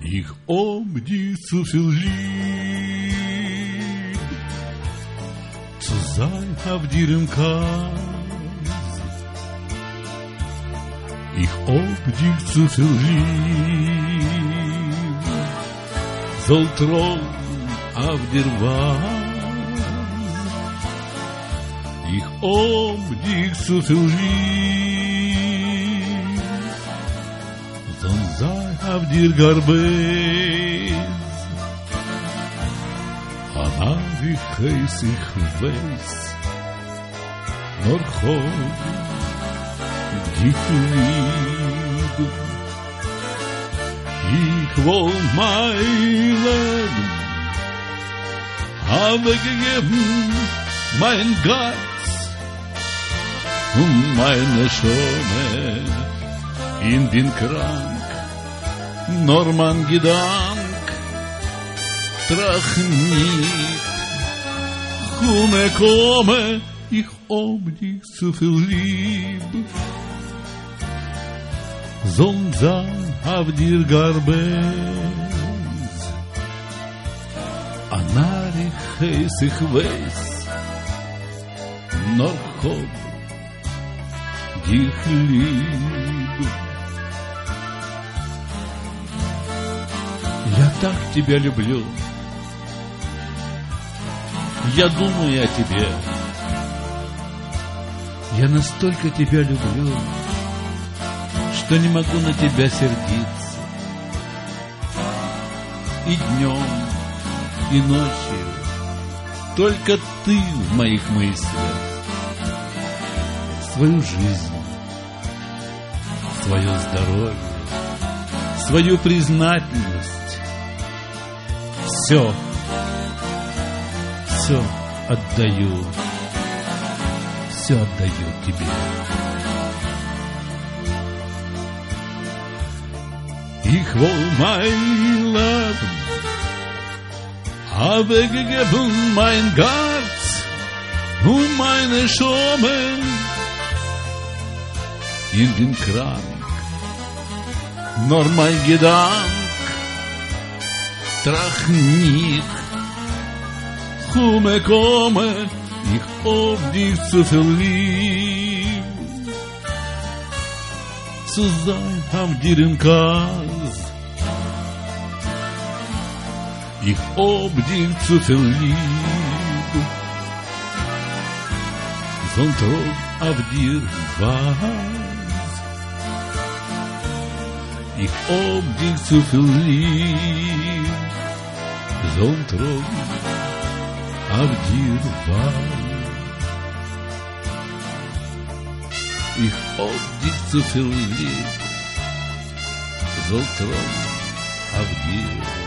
Ich dich zu viel lieb, zu sein auf dir im Kreis. Ich dich zu viel lieb, soll Thron auf dir weilen. Ich dich zu viel lieb, soll sei auf dir Garbes. Ana wie heiß ich weiß, nur hoch dich lieb. Ich will mein Leben habe gegeben, mein Geist und meine Schöne. Ich bin krank, nur mein Gedank trach nicht. Komme, ich dich zu viel lieb, soll sein auf dir Garbes. Anari heiß ich weiß, nur hab dich lieb. Я так тебя люблю, я думаю о тебе, я настолько тебя люблю, что не могу на тебя сердиться. И днем, и ночью только ты в моих мыслях. Свою жизнь, свое здоровье, свою признательность, все отдаю тебе. Ich will mein Leben habe gegeben, mein Herz und meine Schöne. Ich bin krank, nur mein Gedanke trach nicht. Komme, ich dich zu viel lieb, zu sein auf dir im Kreis. Ich dich zu viel lieb, soll Thron auf dir weiß. Ich dich zu viel lieb, soll Thron auf dir weiß. Ich dich zu viel lieb, soll Thron auf dir